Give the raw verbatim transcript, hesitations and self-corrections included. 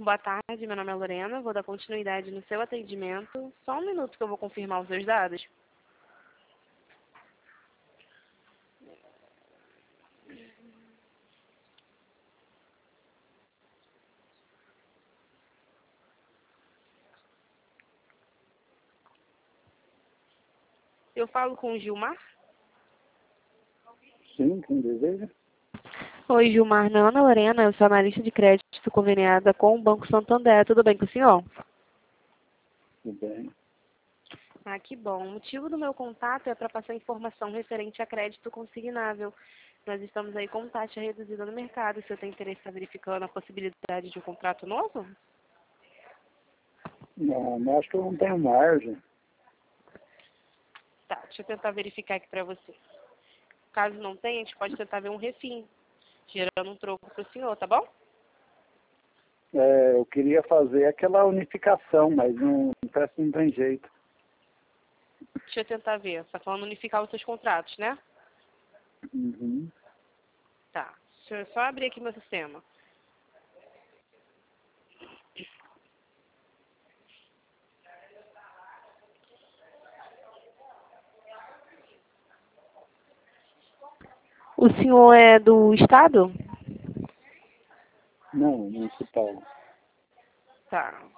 boa tarde. Meu nome é Lorena. Vou dar continuidade no seu atendimento. Só um minuto que eu vou confirmar os seus dados. Eu falo com o Gilmar? Sim, quem deseja? Oi, Gilmar. Meu nome é Lorena. Eu sou analista de crédito conveniada com o Banco Santander. Tudo bem com o senhor? Tudo bem. Ah, que bom. O motivo do meu contato é para passar informação referente a crédito consignável. Nós estamos aí com taxa reduzida no mercado. O senhor tem interesse em estar verificando a possibilidade de um contrato novo? Não, mas acho que eu não tenho margem. Tá, deixa eu tentar verificar aqui para você. Caso não tenha, a gente pode tentar ver um refim, gerando um troco para o senhor, tá bom? É, eu queria fazer aquela unificação, mas não, parece que não tem jeito. Deixa eu tentar ver. Você está falando unificar os seus contratos, né? Uhum. Tá. Deixa eu só abrir aqui meu sistema. O senhor é do estado? Não, municipal. Tá.